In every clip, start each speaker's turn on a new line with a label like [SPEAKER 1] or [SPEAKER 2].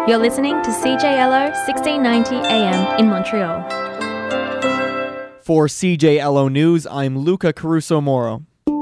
[SPEAKER 1] You're listening to CJLO 1690 AM in Montreal.
[SPEAKER 2] For CJLO News, I'm Luca Caruso-Moro.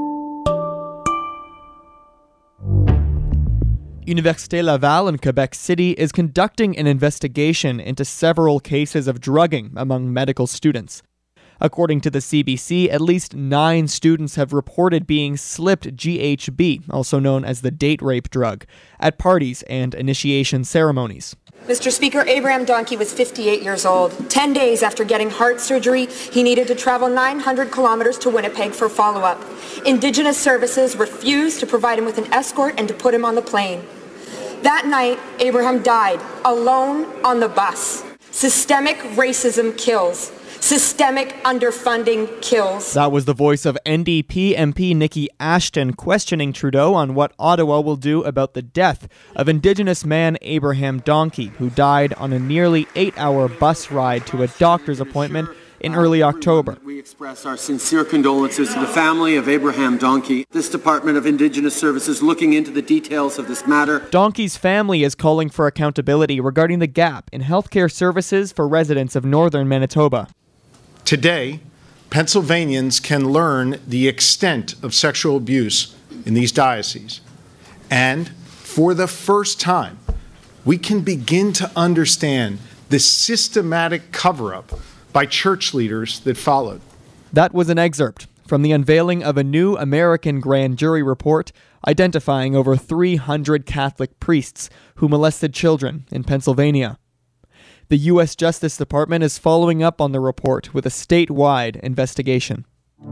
[SPEAKER 2] Université Laval in Quebec City is conducting an investigation into several cases of drugging among medical students. According to the CBC, at least 9 students have reported being slipped GHB, also known as the date rape drug, at parties and initiation ceremonies.
[SPEAKER 3] Mr. Speaker, Abraham Donkey was 58 years old. 10 days after getting heart surgery, he needed to travel 900 kilometers to Winnipeg for follow-up. Indigenous services refused to provide him with an escort and to put him on the plane. That night, Abraham died, alone on the bus. Systemic racism kills. Systemic underfunding kills.
[SPEAKER 2] That was the voice of NDP MP Nikki Ashton questioning Trudeau on what Ottawa will do about the death of Indigenous man Abraham Donkey, who died on a nearly 8-hour bus ride to a doctor's appointment in early October.
[SPEAKER 4] We express our sincere condolences to the family of Abraham Donkey. This Department of Indigenous Services looking into the details of this matter.
[SPEAKER 2] Donkey's family is calling for accountability regarding the gap in healthcare services for residents of northern Manitoba.
[SPEAKER 5] Today, Pennsylvanians can learn the extent of sexual abuse in these dioceses. And for the first time, we can begin to understand the systematic cover-up by church leaders that followed.
[SPEAKER 2] That was an excerpt from the unveiling of a new American grand jury report identifying over 300 Catholic priests who molested children in Pennsylvania. The U.S. Justice Department is following up on the report with a statewide investigation.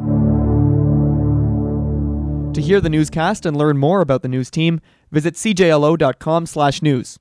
[SPEAKER 2] To hear the newscast and learn more about the news team, visit cjlo.com/news.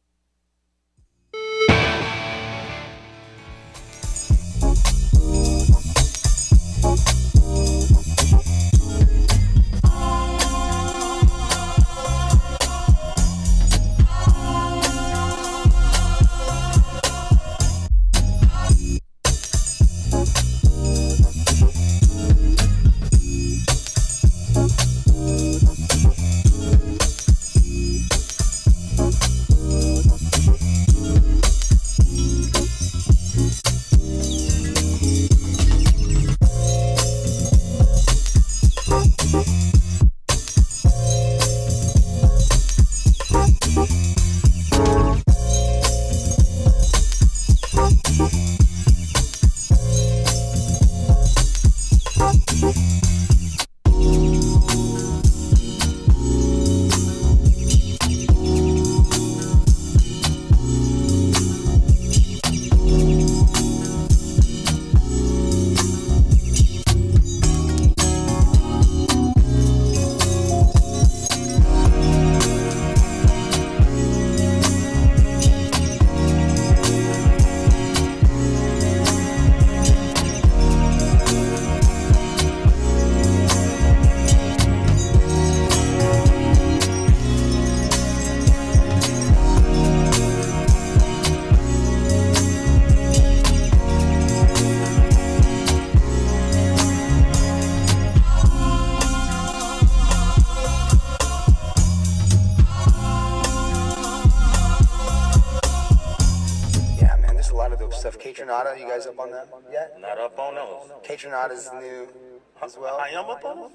[SPEAKER 6] Kaytranada, you guys up on that yet?
[SPEAKER 7] Not up on those.
[SPEAKER 6] Kaytranada is new as well.
[SPEAKER 7] I am up on those?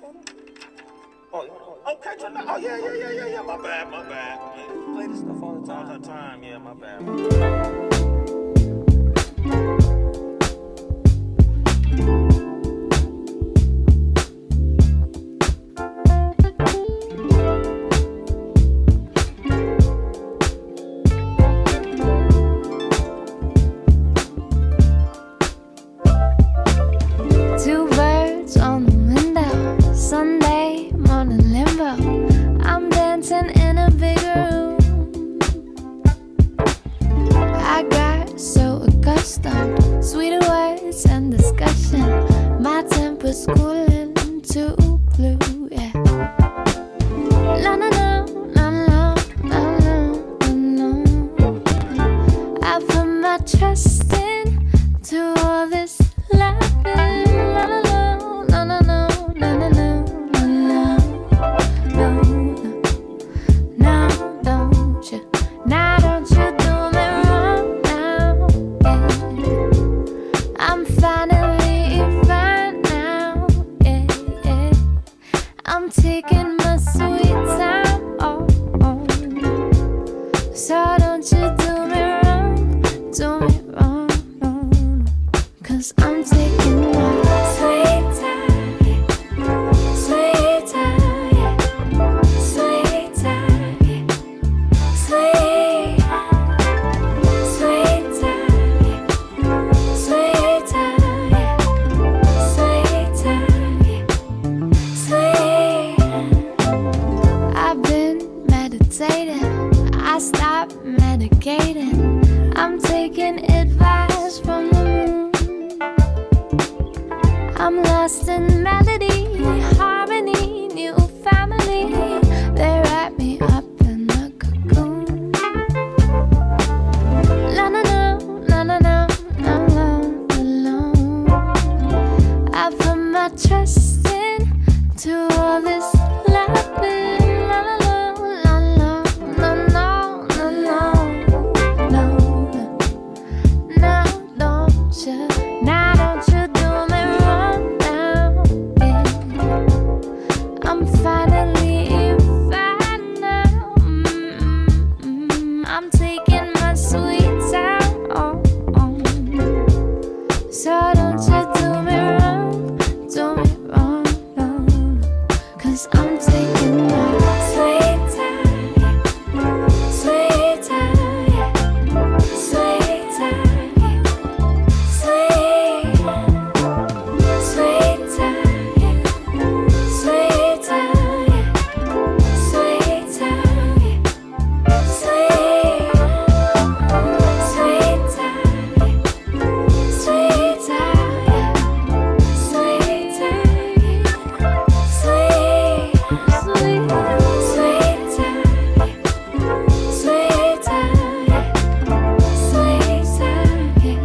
[SPEAKER 7] Oh, Kaytranada. Oh, yeah. My bad.
[SPEAKER 6] Play this stuff all the time.
[SPEAKER 7] All the time, yeah, my bad.
[SPEAKER 8] Now don't you do me So don't you do me wrong, no, no. 'Cause I'm taking my sweet time, sweet time, sweet time, sweet, sweet time, sweet time, sweet time, sweet. I've been meditating, I stopped medicating. I'm taking advice from the moon. I'm lost in melody, harmony, new family. They wrap me up in a cocoon. La na na, la na na, I'm alone. I put my trust in to all this laughing. La la la, la la, no no no no no no, don't you? Now don't you do me wrong now, yeah. I'm finally fine now. I'm taking my sweet time, oh, oh. So don't you do me wrong, no, 'cause I'm taking my sweet time, sweet time, sweet time, sweet, sweet time, sweet time, sweet time, sweet, sweet time, sweet time, sweet time, sweet, sweet, sweet time, sweet time, sweet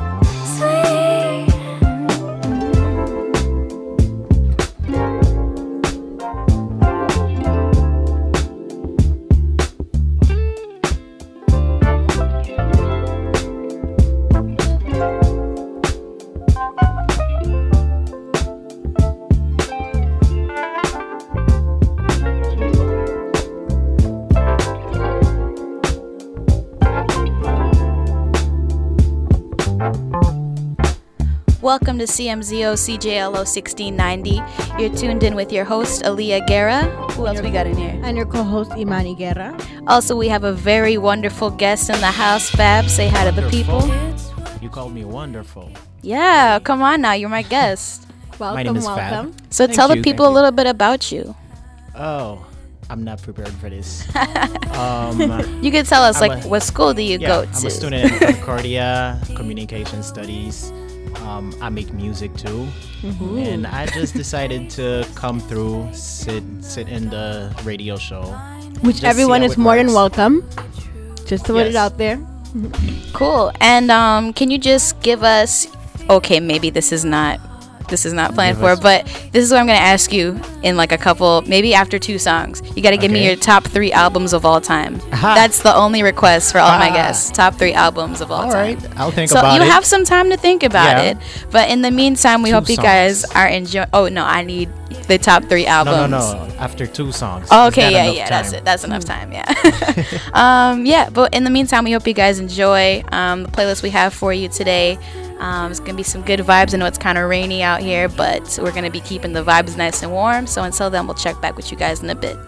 [SPEAKER 9] Welcome to CMZO CJLO 1690. You're tuned in with your host, Aaliyah Guerra. Who else we got in here?
[SPEAKER 10] And your co-host, Imani Guerra.
[SPEAKER 9] Also, we have a very wonderful guest in the house, Fab. Say hi to the people.
[SPEAKER 11] You called me wonderful.
[SPEAKER 9] Yeah, come on now. You're my guest.
[SPEAKER 10] Welcome,
[SPEAKER 11] my name is
[SPEAKER 10] welcome.
[SPEAKER 11] Fab.
[SPEAKER 9] So tell the people a little bit about you.
[SPEAKER 11] Oh, I'm not prepared for this.
[SPEAKER 9] You could tell us, what school do you go to?
[SPEAKER 11] I'm a student in Concordia Communication Studies. I make music too.
[SPEAKER 10] Mm-hmm.
[SPEAKER 11] And I just decided to come through, sit in the radio show.
[SPEAKER 10] Which
[SPEAKER 11] just
[SPEAKER 10] everyone is more than welcome. Just to put it
[SPEAKER 11] Yes.
[SPEAKER 10] out there.
[SPEAKER 9] Cool. And can you just give us, okay, maybe this is not planned for, but this is what I'm going to ask you in like a couple, maybe after 2 songs. You got to give me your top 3 albums of all time. That's the only request for all my guests. Top 3 albums of all time.
[SPEAKER 11] All right, I'll think
[SPEAKER 9] so
[SPEAKER 11] about it.
[SPEAKER 9] you have some time to think about it. But in the meantime, we
[SPEAKER 11] 2
[SPEAKER 9] hope you guys are enjoying. Oh, no, I need the top 3 albums.
[SPEAKER 11] No. After 2 songs.
[SPEAKER 9] Oh,
[SPEAKER 11] Is
[SPEAKER 9] okay,
[SPEAKER 11] that
[SPEAKER 9] yeah,
[SPEAKER 11] enough
[SPEAKER 9] that's
[SPEAKER 11] time?
[SPEAKER 9] it. That's enough time, yeah. Yeah, but in the meantime, we hope you guys enjoy the playlist we have for you today. It's going to be some good vibes. I know it's kind of rainy out here, but we're going to be keeping the vibes nice and warm. So until then, we'll check back with you guys in a bit.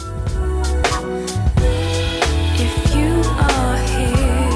[SPEAKER 8] If you are here,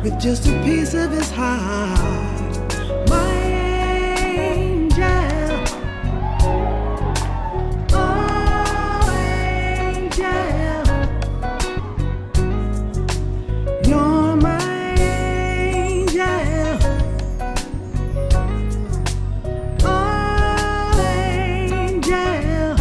[SPEAKER 12] with just a piece of his heart. My angel, oh angel, you're my angel, oh angel.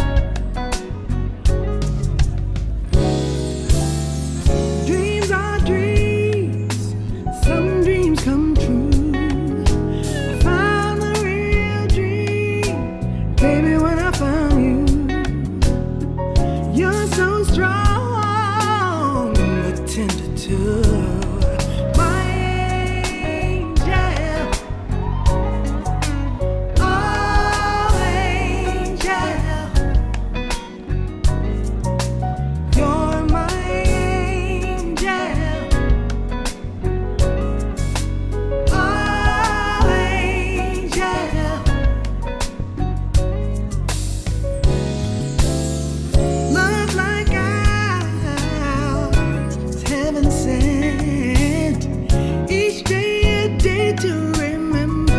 [SPEAKER 12] Dreams are dreams, some dreams come true. I found the real dream, baby, when I found you. You're so strong, but tender too. My angel, oh angel, you're my angel, oh angel. Love like ours is heaven sent. Each day a day to remember.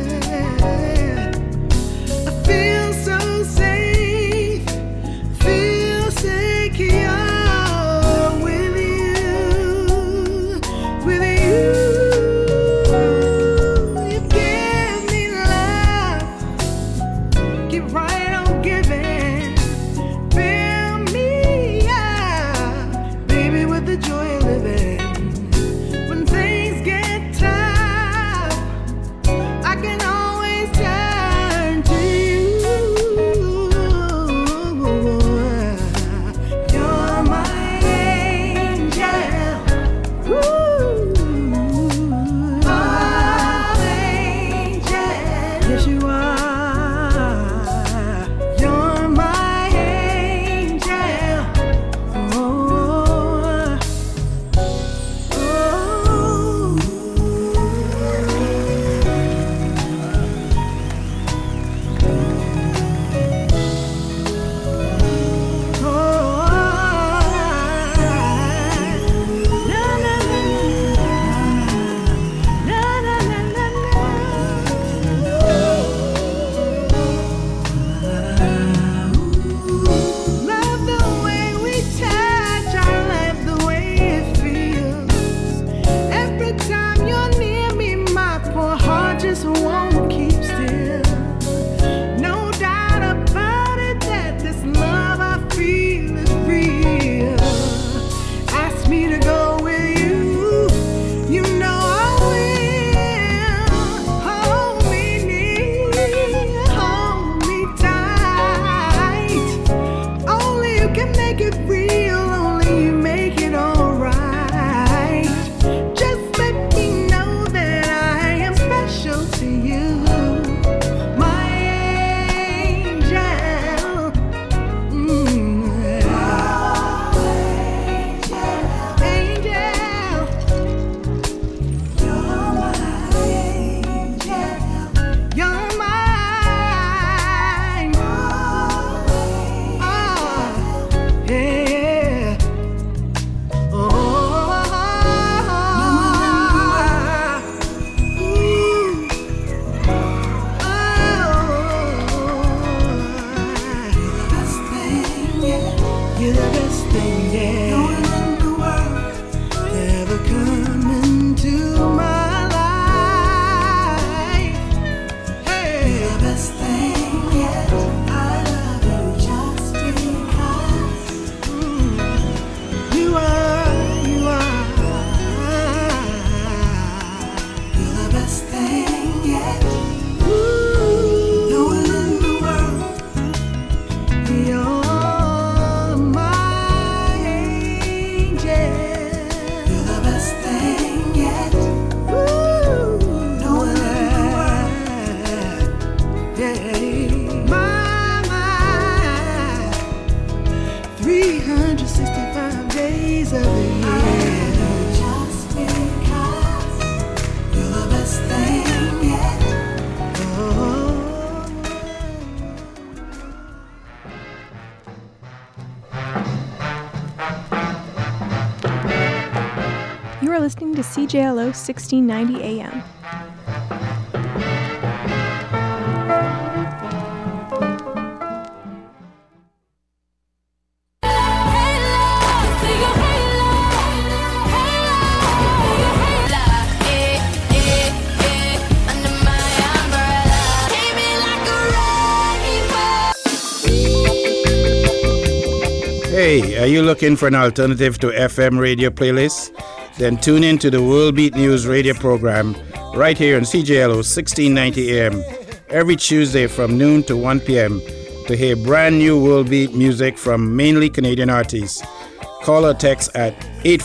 [SPEAKER 12] I feel so safe, feel secure with you, with you. You give me love, get right on giving. Fill me up, baby, with the joy of living. When things get tough, I can always turn to you. You're my angel, ooh, oh angel, yes you are. You're my angel, oh, love the way we touch, I love the way it feels. Every time you're near me, my poor heart just won't keep still. No doubt about it that this love I feel is real. Ask me to go with you, you know I will. Hold me near, hold me tight. Only you can make it real, only you make it alright. Just let me know that I am special to you. My angel, angel, you're my angel, you're mine. Yeah. Oh, you're the best thing, yeah. No one in the world ever come into my life. Hey, you're the best thing, yeah. I love you just because you are. You're the best thing, yeah. No one in the world. You're my angel. You're the best thing yet. No one in the world. Yeah. My 365 days of the year. Just because you're the best thing yet. Oh.
[SPEAKER 13] are listening to CJLO 1690 AM.
[SPEAKER 14] Hey, are you looking for an alternative to FM radio playlists? Then tune in to the World Beat News radio program right here on CJLO 1690 AM every Tuesday from noon to 1 p.m. to hear brand new World Beat music from mainly Canadian artists. Call or text at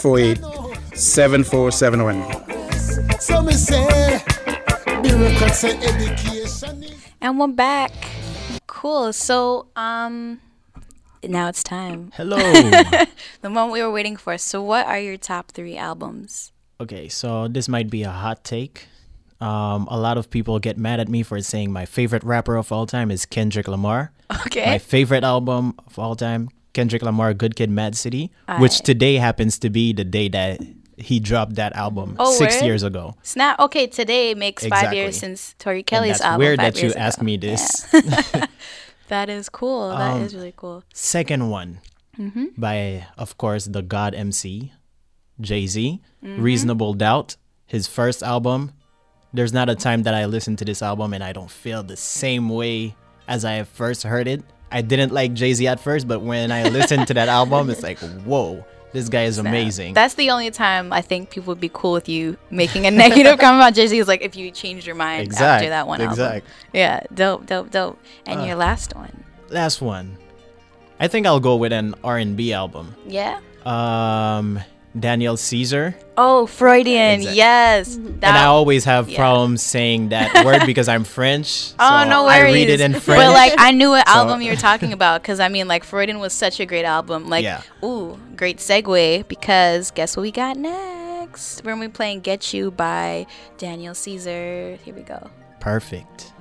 [SPEAKER 14] 848-7471.
[SPEAKER 9] And we're back. Cool. So, now it's time.
[SPEAKER 11] Hello.
[SPEAKER 9] The moment we were waiting for. So what are your top 3 albums?
[SPEAKER 11] Okay, so this might be a hot take. A lot of people get mad at me for saying my favorite rapper of all time is Kendrick Lamar.
[SPEAKER 9] Okay.
[SPEAKER 11] My favorite album of all time, Kendrick Lamar, Good Kid, Mad City, which today happens to be the day that he dropped that album 6 years ago.
[SPEAKER 9] Snap. Okay, today makes 5 years since Tori Kelly's album.
[SPEAKER 11] Weird that you asked me this.
[SPEAKER 9] Yeah. That is cool. That is really cool.
[SPEAKER 11] Second one, by, of course, the God MC, Jay-Z, Reasonable Doubt, his first album. There's not a time that I listen to this album and I don't feel the same way as I first heard it. I didn't like Jay-Z at first, but when I listened to that album, it's like, whoa, this guy is amazing.
[SPEAKER 9] That's the only time I think people would be cool with you making a negative comment about Jay-Z is like if you changed your mind after that one album. Yeah, dope. And your last one?
[SPEAKER 11] Last one. I think I'll go with an R&B album.
[SPEAKER 9] Yeah?
[SPEAKER 11] Daniel Caesar.
[SPEAKER 9] Oh, Freudian. Exactly. Yes.
[SPEAKER 11] And I always have problems saying that word because I'm French. So
[SPEAKER 9] no worries.
[SPEAKER 11] I read it in French.
[SPEAKER 9] But like I knew what album you were talking about because I mean like Freudian was such a great album. Like, ooh, great segue because guess what we got next? We're going to be playing Get You by Daniel Caesar. Here we go.
[SPEAKER 11] Perfect.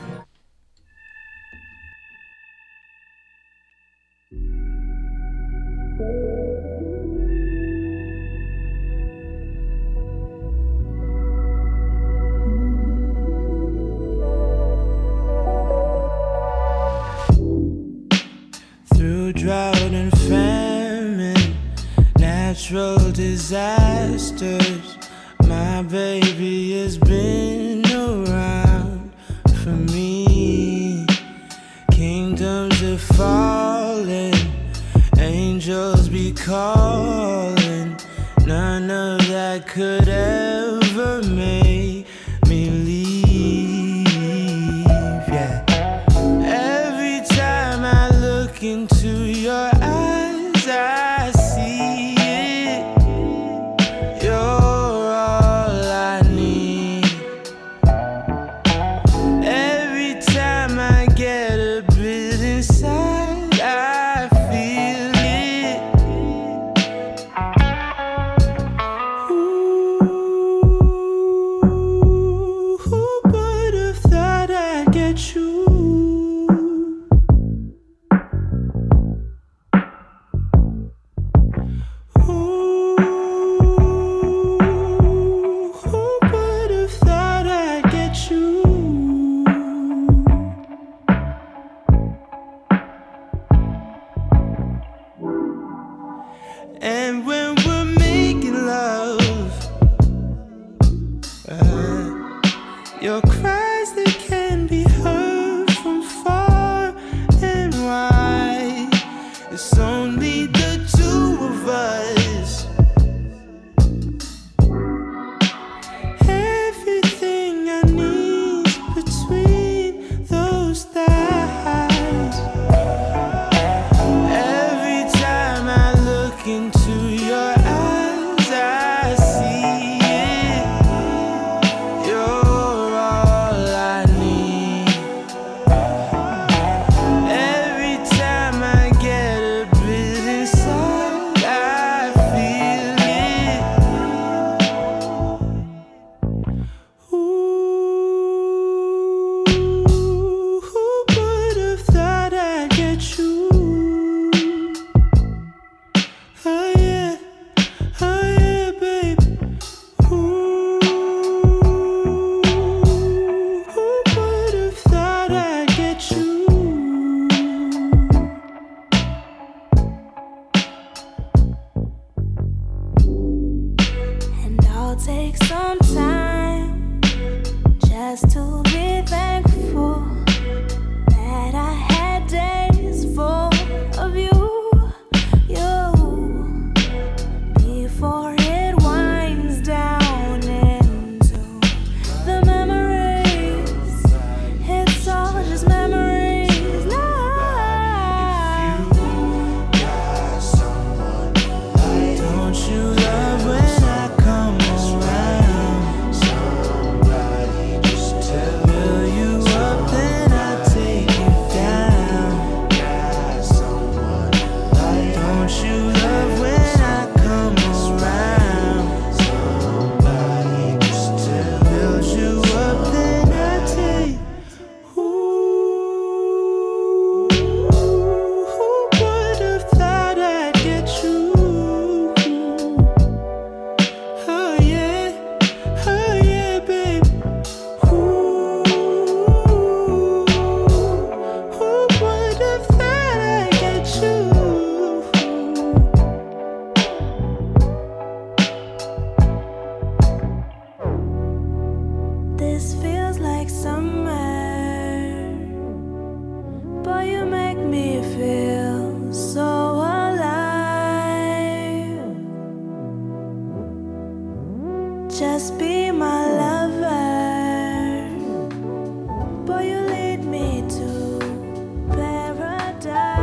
[SPEAKER 12] Through drought and famine, natural disasters, my baby has been around for me. Kingdoms are falling, angels be calling. None of that could ever make me leave. Yeah. Every time I look into your eyes, I see it. You're all I need. Every time I get a bit inside, I feel it. Ooh, who would have thought I'd get you? And when we're making love, your cries they can be heard from far and wide. It's only the two of us. Everything I need between those thighs. Every time I look into your eyes, I see it. You're all
[SPEAKER 8] I'll take some time just to be thankful that I had days full of you, before it winds down into the memories. It's all just memories now. If you got someone like, don't you love when I come around? Somebody just fill you up, then I take you down. Got someone like, don't you love when I come around? Somebody just build you up, then I take. Who would have thought I'd get you? Oh yeah, babe. Who would have thought I'd get you? This feels like summer, but you make me feel so alive. Just be my lover, but you lead me to paradise.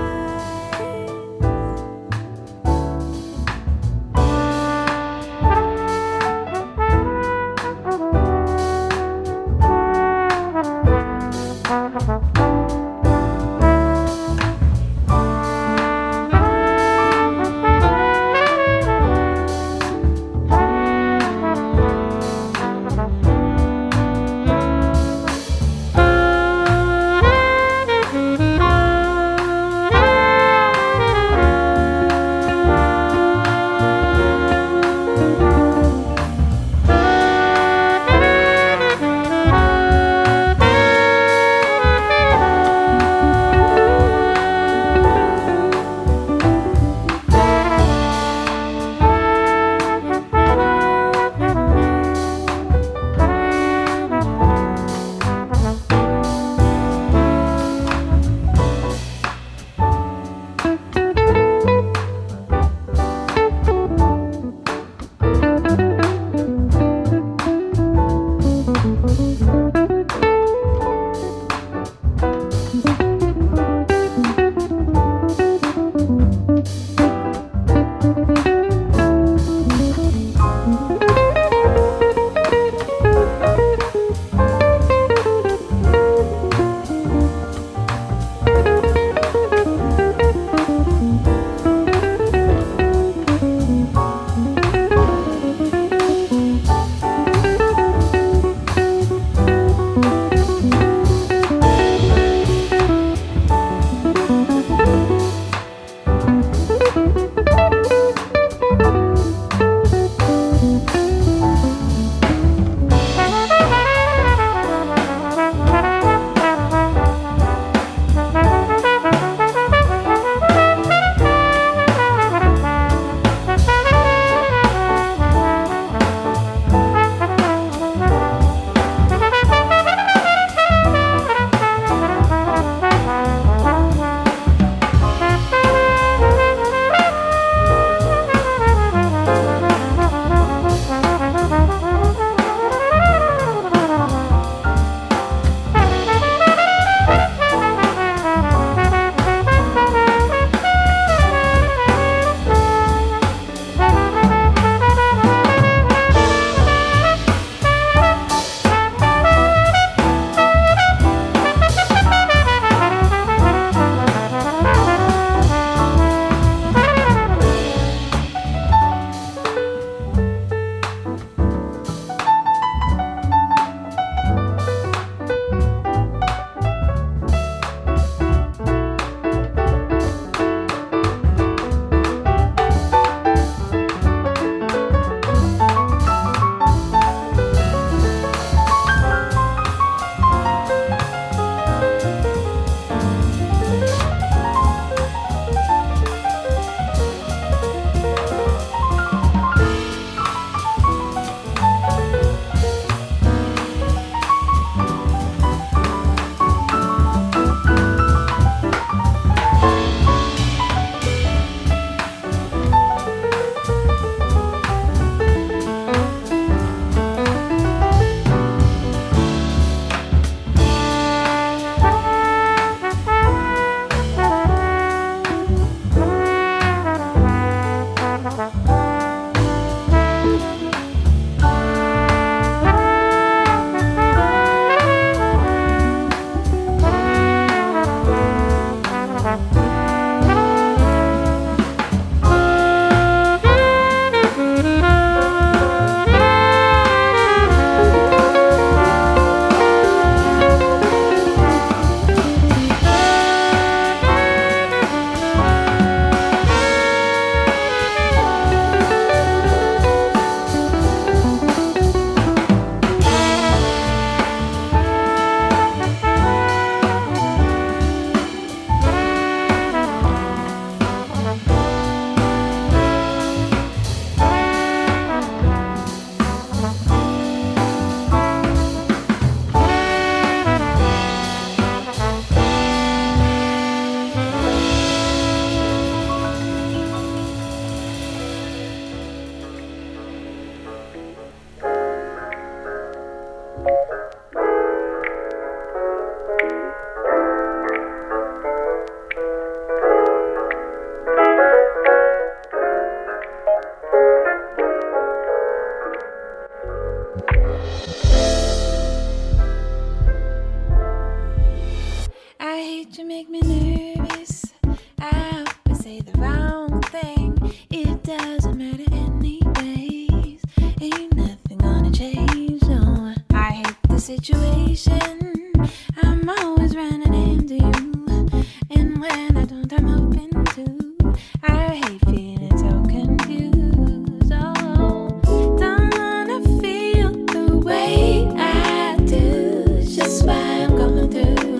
[SPEAKER 8] It doesn't matter anyways. Ain't nothing gonna change, no. I hate the situation. I'm always running into you. And when I don't, I'm hoping to. I hate feeling so confused. Oh, don't wanna feel the way I do. It's just why I'm going through.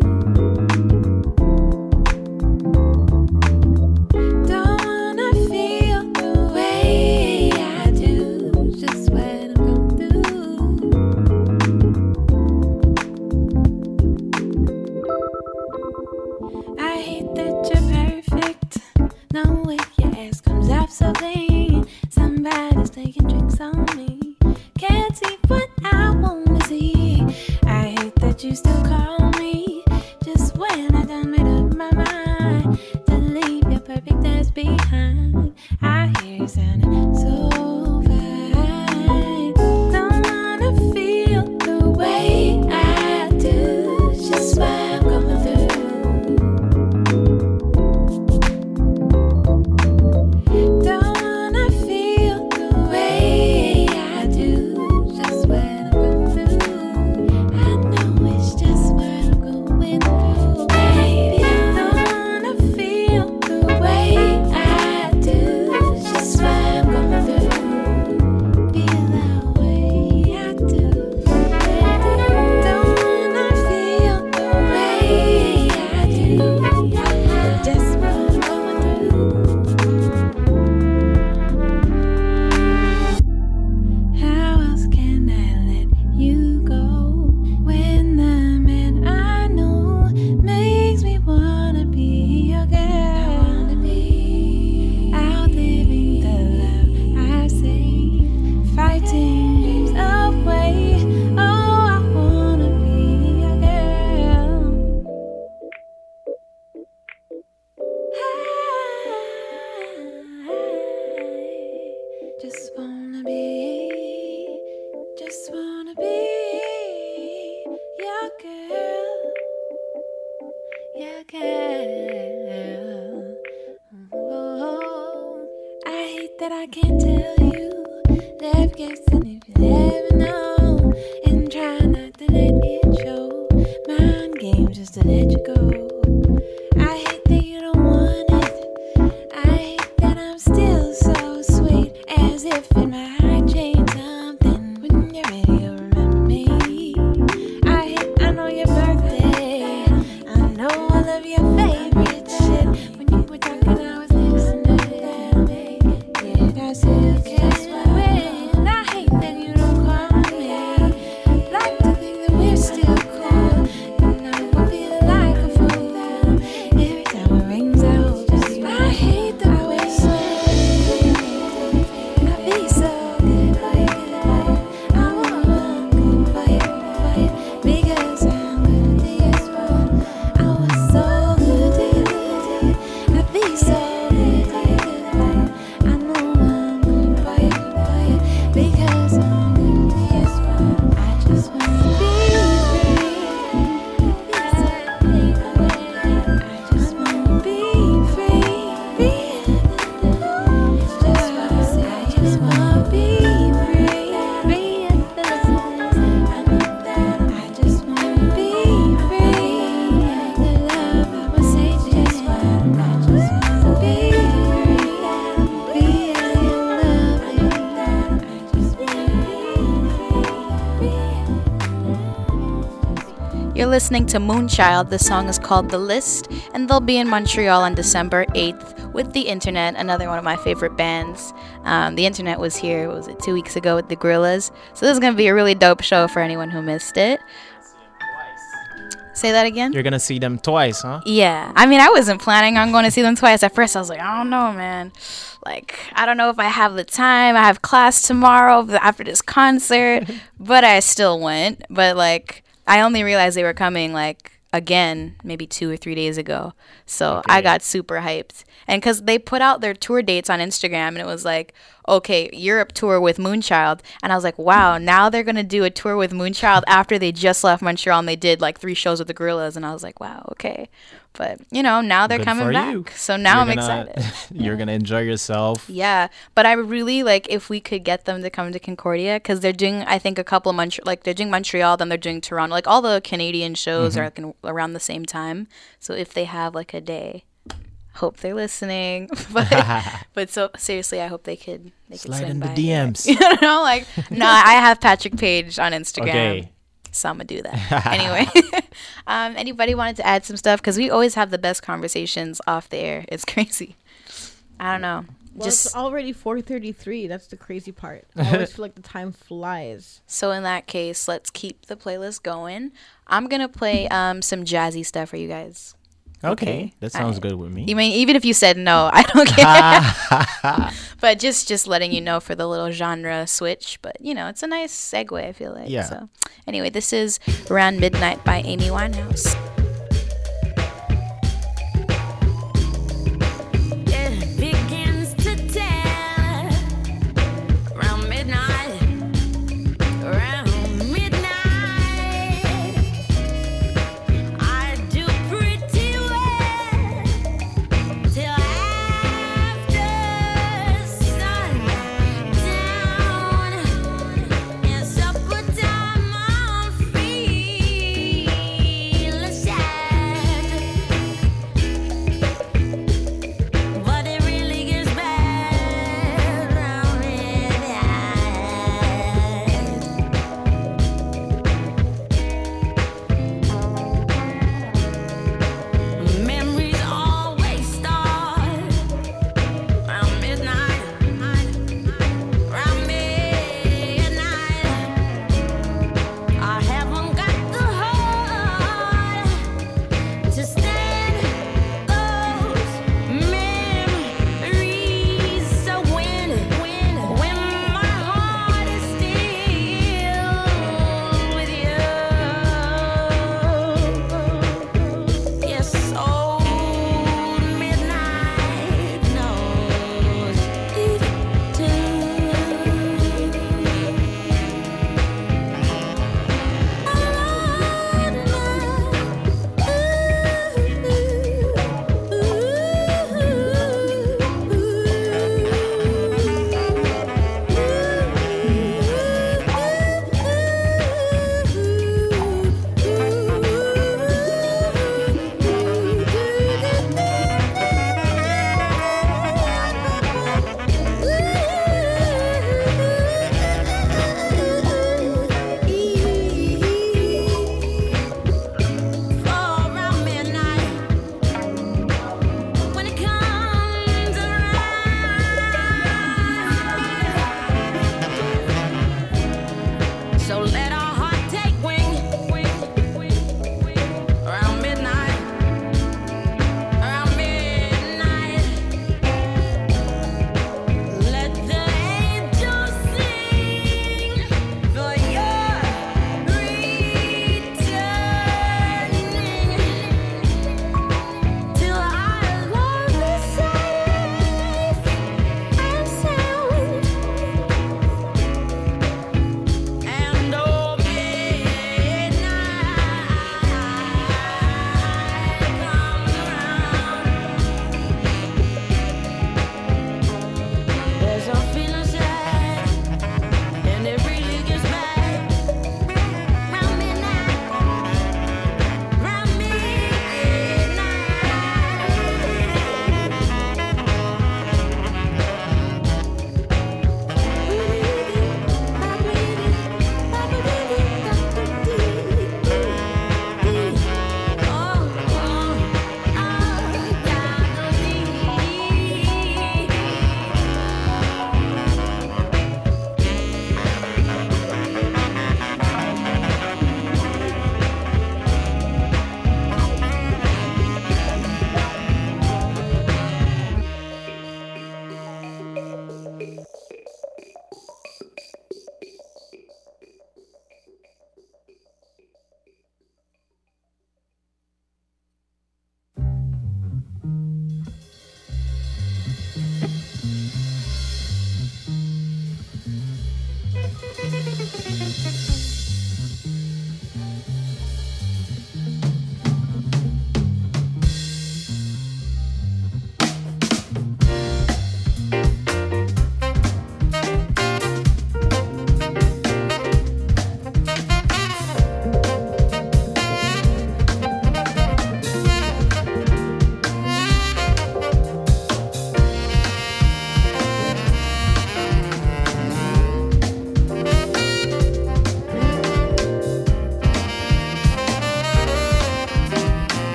[SPEAKER 8] Don't wanna feel the way I do. It's just what I'm going through. I hate that you're perfect. No way your ass comes up so clean. Somebody's taking tricks on me. Can't see what I wanna see. I hate that you still call me just when I done made up my mind to leave your perfect ass behind. I hear you sounding so fine. Don't wanna feel the way I do. It's just why I'm going through. Don't wanna feel the way I do. Just what I'm going through. I know it's just what I'm going through, baby. Don't wanna feel the way I do. It's just what I'm going through. Feel the way I do. Don't wanna feel the way I do. Just what I'm going through. How else can I let you go when the man I know makes me wanna be your girl? I wanna be out living the love I've seen, fighting dreams away. Oh, I wanna be your girl. Just wanna be your girl, your girl. Oh, I hate that I can't tell you. Left guessing if you ever know, and try not to let it show. Mind games just to let you go. I hate that you don't want it. I hate that I'm still so sweet, as if it might change something when you're ready to remember me. I know your birthday. I know all of your favorite shit. When you were talking, I was listening. Did I still guess when? I hate that you don't call me. I'd like to think that we're still cool, and I won't feel like a fool every time it rings out. I hate the way I be so good for you. I wanna be good for you, because I'm good to you. I was so good to you. I be so good to you. I know I'm good for you, because I'm good to you. I just wanna be free. I just wanna be free. It's just what I say. I just wanna be free. I just wanna be free. The love I was saying, just what I just wanna be free. Be in love. I just wanna be.
[SPEAKER 9] You're listening to Moonchild. The song is called The List, and they'll be in Montreal on December 8th with The Internet, another one of my favorite bands. The Internet was here, what was it, 2 weeks ago with the Gorillaz. So this is going to be a really dope show for anyone who missed it. Say that again?
[SPEAKER 11] You're gonna see them twice, huh?
[SPEAKER 9] Yeah. I mean, I wasn't planning on going to see them twice. At first, I was like, I don't know, man. Like, I don't know if I have the time. I have class tomorrow after this concert. But I still went. But, like, I only realized they were coming, like, again maybe 2 or 3 days ago. So I got super hyped. And because they put out their tour dates on Instagram, and it was like, okay, Europe tour with Moonchild. And I was like, wow, now they're going to do a tour with Moonchild after they just left Montreal and they did like 3 shows with the Gorillaz. And I was like, wow, okay. But now they're
[SPEAKER 11] Good
[SPEAKER 9] coming
[SPEAKER 11] for
[SPEAKER 9] back.
[SPEAKER 11] you.
[SPEAKER 9] So now I'm
[SPEAKER 11] You're gonna-
[SPEAKER 9] excited.
[SPEAKER 11] You're gonna enjoy yourself.
[SPEAKER 9] Yeah, but I really like if we could get them to come to Concordia because they're doing, I think, a couple of they're doing Montreal, then they're doing Toronto. Like all the Canadian shows are like around the same time. So if they have like a day, hope they're listening. but so seriously, I hope they could
[SPEAKER 11] Slide
[SPEAKER 9] swing
[SPEAKER 11] in the
[SPEAKER 9] by.
[SPEAKER 11] DMs.
[SPEAKER 9] No, I have Patrick Page on Instagram.
[SPEAKER 11] Okay.
[SPEAKER 9] So I'm gonna do that anyway. Anybody wanted to add some stuff because we always have the best conversations off the air. It's crazy. I don't know.
[SPEAKER 10] Well, it's already 4:33. That's the crazy part. I always feel like the time flies.
[SPEAKER 9] So in that case, let's keep the playlist going. I'm gonna play some jazzy stuff for you guys.
[SPEAKER 11] Okay, that sounds good with me.
[SPEAKER 9] You mean even if you said no, I don't care. But just letting you know for the little genre switch. But it's a nice segue. I feel like.
[SPEAKER 11] Yeah.
[SPEAKER 9] So anyway, this is Around Midnight by Amy Winehouse.
[SPEAKER 8] Let's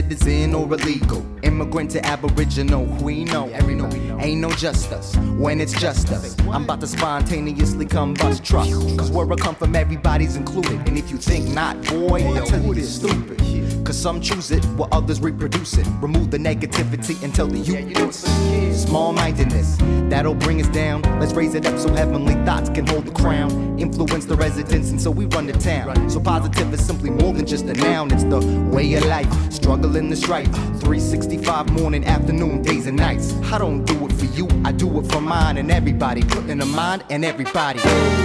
[SPEAKER 15] citizen or illegal, immigrant to aboriginal, we know. Ain't no justice when it's just us. I'm about to spontaneously combust trust. Cause where I come from, everybody's included. And if you think not, boy, I tell you you're stupid. Cause some choose it while others reproduce it. Remove the negativity and tell the youth. Small-mindedness, that'll bring us down. Let's raise it up so heavenly thoughts can hold the crown. Influence the residents and so we run the town. So positive is simply more than just a noun. It's the way of life, struggle in the strife. 365 morning, afternoon, days and nights. I don't do it for you, I do it for mine and everybody. Put in the mind and everybody.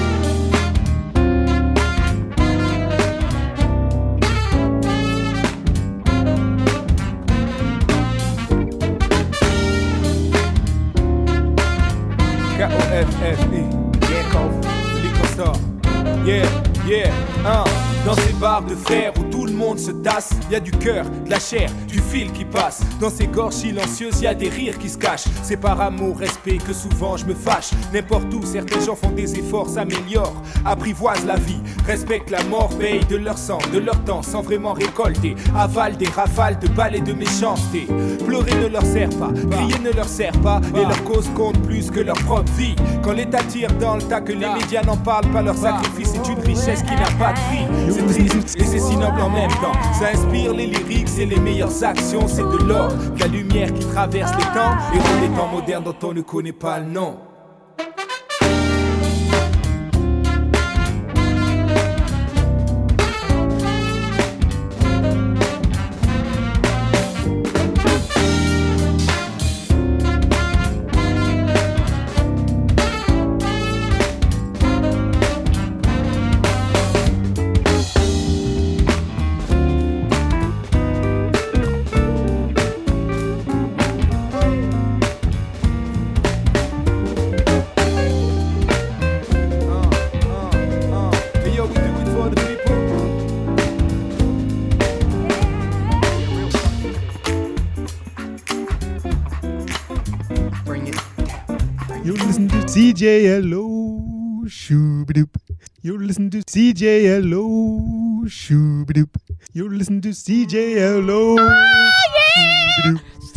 [SPEAKER 16] K-O-F-F-E. Yeah, Kof. Liquor Store. Yeah. Dans ces barres de fer où tout le monde se tasse, y a du cœur, de la chair, du fil qui passe. Dans ces gorges silencieuses, y a des rires qui se cachent. C'est par amour, respect que souvent je me fâche. N'importe où, certains gens font des efforts, s'améliorent, apprivoisent la vie, respectent la mort, payent de leur sang, de leur temps, sans vraiment récolter. Avalent des rafales de balles et de méchanceté. Pleurer ne leur sert pas, crier ne leur sert pas, et leur cause compte plus que leur propre vie. Quand l'État tire dans le tas, que les médias n'en parlent pas, leur sacrifice est une richesse qui n'a pas de prix. C'est triste et c'est si noble en même temps. Ça inspire les lyriques et les meilleures actions. C'est de l'or, de la lumière qui traverse les temps. Et dans les temps modernes dont on ne connaît pas le nom.
[SPEAKER 17] CJLO shoobadoop. You listen to CJLO shoobadoop. You listen to CJLO.
[SPEAKER 12] Oh yeah!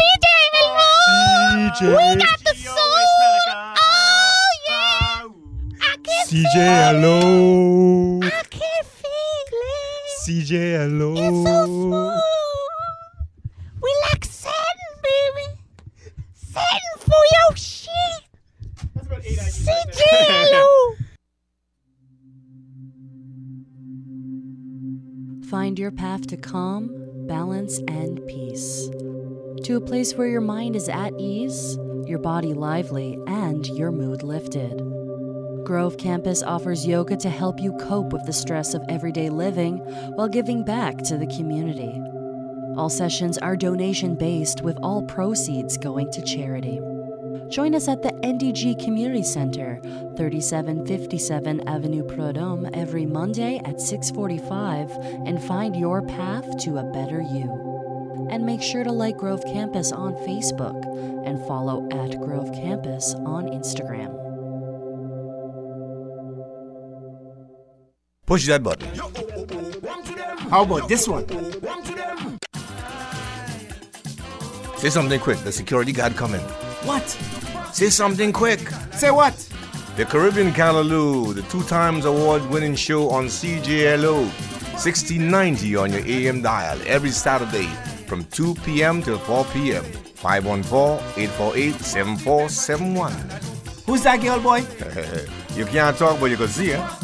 [SPEAKER 12] CJLO! We got the soul! Oh yeah! I can
[SPEAKER 17] CJLO.
[SPEAKER 12] I can feel it!
[SPEAKER 17] CJLO.
[SPEAKER 12] It's so smooth! We like satin, baby! Satin for your shit! CJLO!
[SPEAKER 18] Find your path to calm, balance, and peace. To a place where your mind is at ease, your body lively, and your mood lifted. Grove Campus offers yoga to help you cope with the stress of everyday living while giving back to the community. All sessions are donation-based, with all proceeds going to charity. Join us at the NDG Community Center, 3757 Avenue Prudhomme, every Monday at 6:45 and find your path to a better you. And make sure to like Grove Campus on Facebook and follow at Grove Campus on Instagram.
[SPEAKER 19] Push that button. How about this one? Say something quick. The security guard coming. What? Say something quick. Say what? The Caribbean Callaloo, the 2 times award-winning show on CJLO, 1690 on your AM dial every Saturday from 2 p.m. till 4 p.m. 514-848-7471. Who's that girl, boy? You can't talk, but you can see her.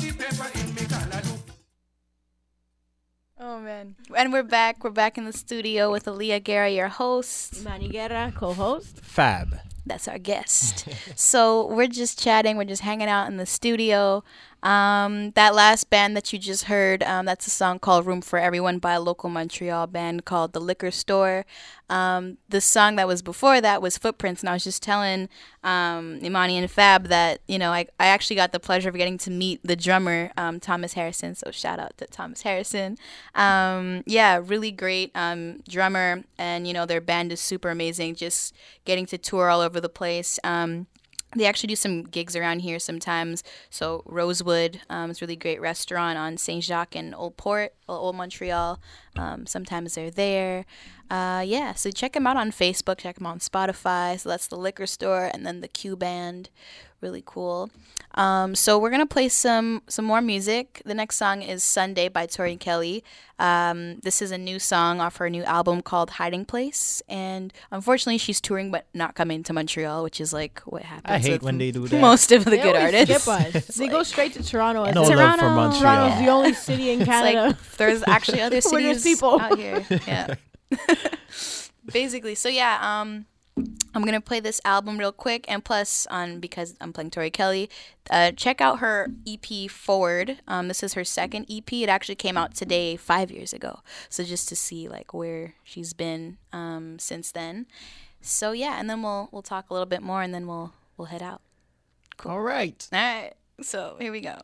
[SPEAKER 9] Oh man. And we're back. We're back in the studio with Aaliyah Guerra, your host.
[SPEAKER 10] Manny Guerra, co-host.
[SPEAKER 11] Fab.
[SPEAKER 9] That's our guest. So we're just chatting. We're just hanging out in the studio. That last band that you just heard, that's a song called Room for Everyone by a local Montreal band called The Liquor Store. The song that was before that was Footprints, and I was just telling Imani and Fab that, you know, I actually got the pleasure of getting to meet the drummer, Thomas Harrison, so shout out to Thomas Harrison. Yeah, really great drummer, and, you know, their band is super amazing, just getting to tour all over the place. They actually do some gigs around here sometimes. So Rosewood is a really great restaurant on St. Jacques and Old Port Old Montreal. Sometimes they're there. Yeah, so check them out on Facebook. Check them out on Spotify. So that's the Liquor Store, and then the Q Band. Really cool. So we're gonna play some more music. The next song is Sunday by Tori Kelly. This is a new song off her new album called Hiding Place, and unfortunately she's touring but not coming to Montreal, which is like what happens.
[SPEAKER 11] I hate when they do that.
[SPEAKER 9] Most of the
[SPEAKER 10] They
[SPEAKER 9] good
[SPEAKER 10] always
[SPEAKER 9] artists.
[SPEAKER 10] skip us. They go straight to Toronto.
[SPEAKER 11] No love for Montreal.
[SPEAKER 10] Toronto's the only city in
[SPEAKER 9] It's
[SPEAKER 10] Canada.
[SPEAKER 9] like, there's actually other
[SPEAKER 10] where there's
[SPEAKER 9] cities
[SPEAKER 10] people
[SPEAKER 9] out here. Yeah. Basically, so yeah, I'm gonna play this album real quick, and plus, because I'm playing Tori Kelly, check out her EP Forward. This is her second EP. It actually came out today, 5 years ago. So just to see like where she's been since then. So yeah, and then we'll talk a little bit more, and then we'll head out. Cool.
[SPEAKER 11] All right.
[SPEAKER 9] All right. So here we go.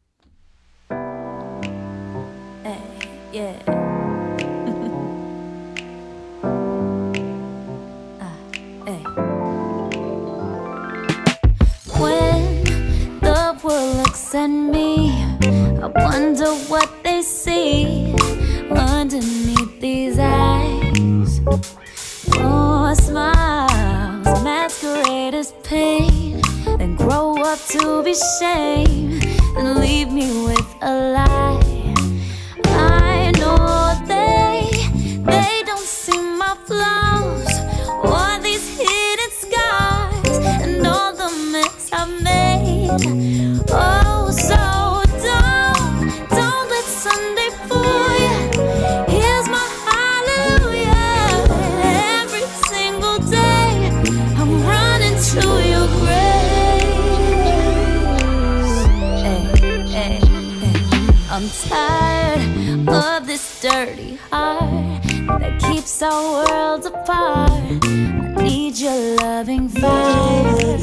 [SPEAKER 9] Hey, yeah.
[SPEAKER 8] When the world looks at me, I wonder what they see underneath these eyes. Oh, smiles masquerade as pain, then grow up to be shame, and leave me with a lie. I know they don't see my flaws or these hidden scars and all the mess I've made. Oh, so don't let Sunday fool you. Here's my hallelujah. Every single day I'm running to your grace. Hey, I'm tired of this dirty heart that keeps our worlds apart. I need your loving fire.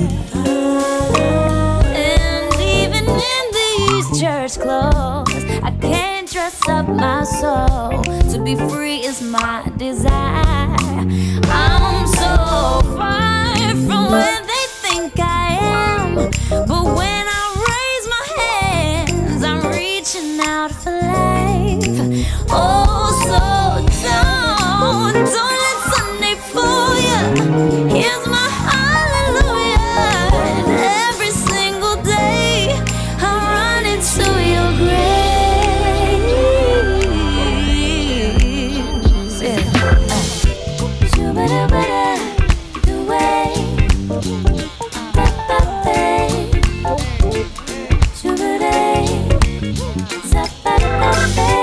[SPEAKER 8] And even in these church clothes, I can't dress up my soul. To be free is my desire. I'm so far from where they think I am, but when I raise my hands, I'm reaching out for life. Oh, so don't let Sunday fool you. Here's my hallelujah. And every single day I'm running to your grace. Yeah. Shoo-ba-da-ba-da, the way. Ba-ba-ba. Shoo-ba-da, za-ba-ba-ba.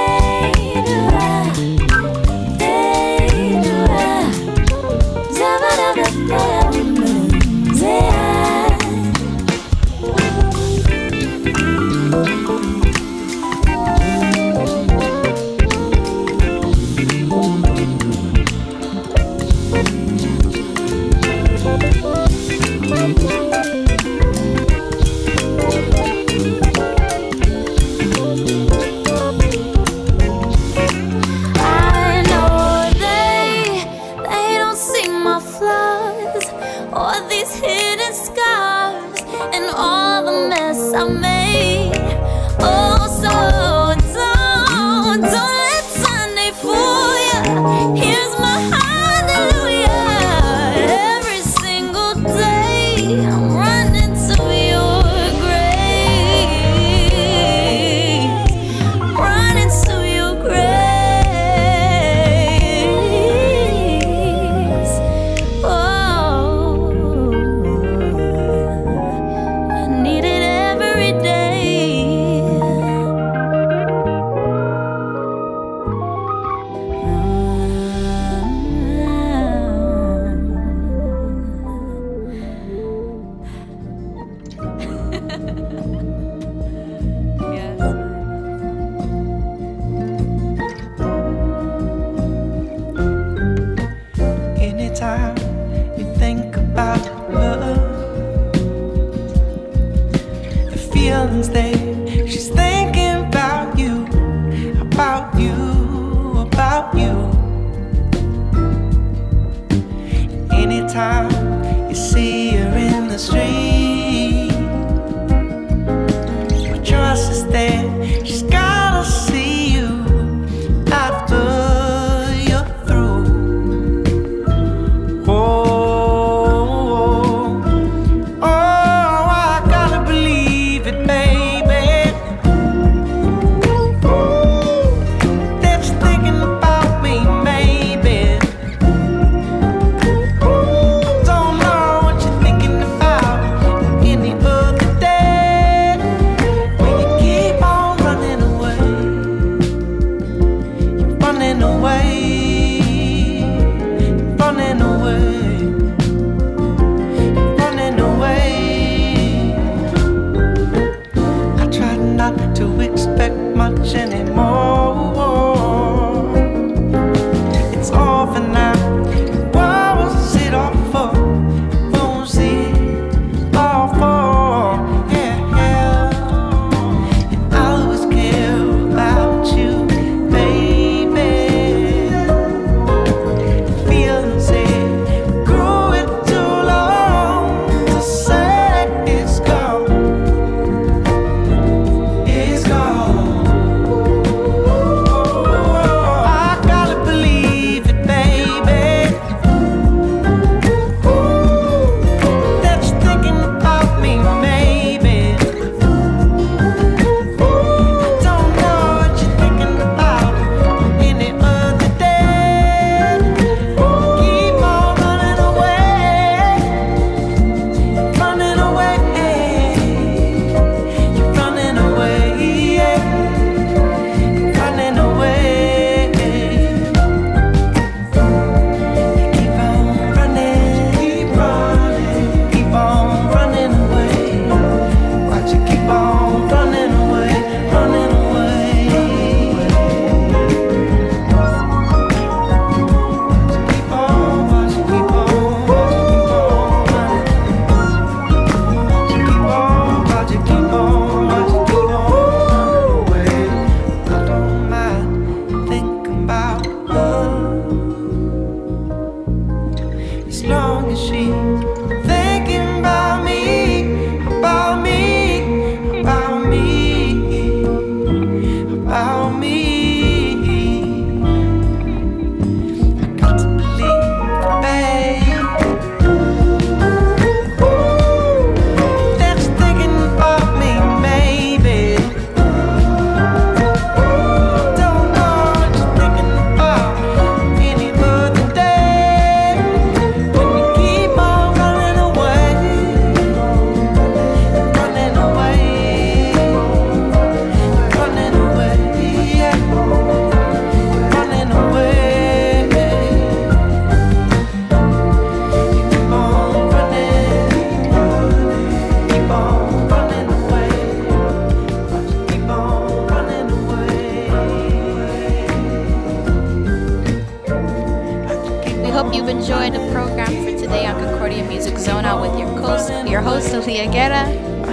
[SPEAKER 9] enjoyed the program for today on Concordia Music Zone Out with your host, Leah Guerra.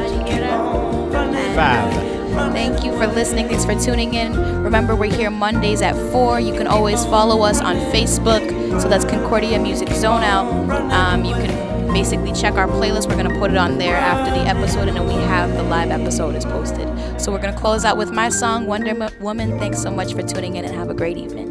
[SPEAKER 11] Fab.
[SPEAKER 9] Thank you for listening. Thanks for tuning in. Remember, we're here Mondays at 4. You can always follow us on Facebook. So that's Concordia Music Zone Out. You can basically check our playlist. We're going to put it on there after the episode, and then we have the live episode is posted. So we're going to close out with my song, Wonder Woman. Thanks so much for tuning in, and have a great evening.